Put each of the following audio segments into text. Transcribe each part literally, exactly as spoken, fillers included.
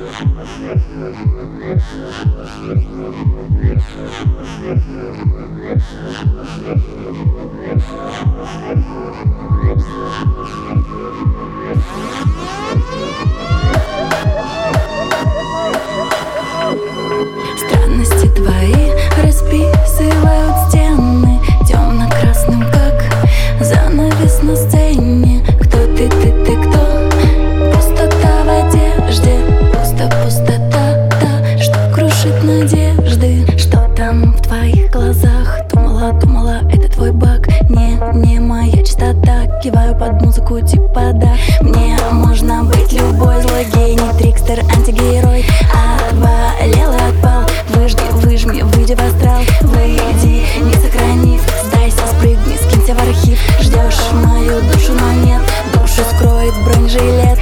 Странности твои расписывают стены темно-красным, как занавес на сцене. Кто ты, ты, ты кто? Пустота в одежде, пусто, пустота, та, что крушит надежды. Что там в твоих глазах? Думала, думала, это твой баг. Не, не моя частота. Киваю под музыку типа да. Мне можно быть любой злой гений, трикстер, антигерой. Отвалил и отпал. Выжги, выжми, выйди в астрал. Выйди, не сохранив. Сдайся, спрыгни, скинься в архив. Ждешь мою душу, но нет. Душу скроет бронежилет.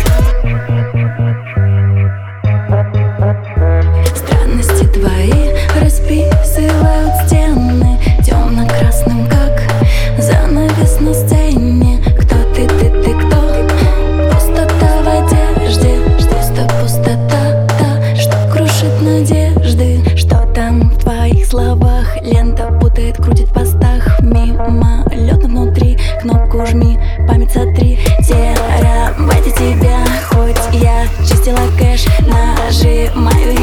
Странности твои расписывают стены темно-красным, как занавес на сцене. Кто ты, ты, ты кто? Пустота в одежде, пусто, пустота, та, что крушит надежды. Что там в твоих словах? Лента путает, крутит в постах. Мимо лётно внутри, кнопку жми, память сотри. Терабайты тебя, хоть я чистила кэш, нажимаю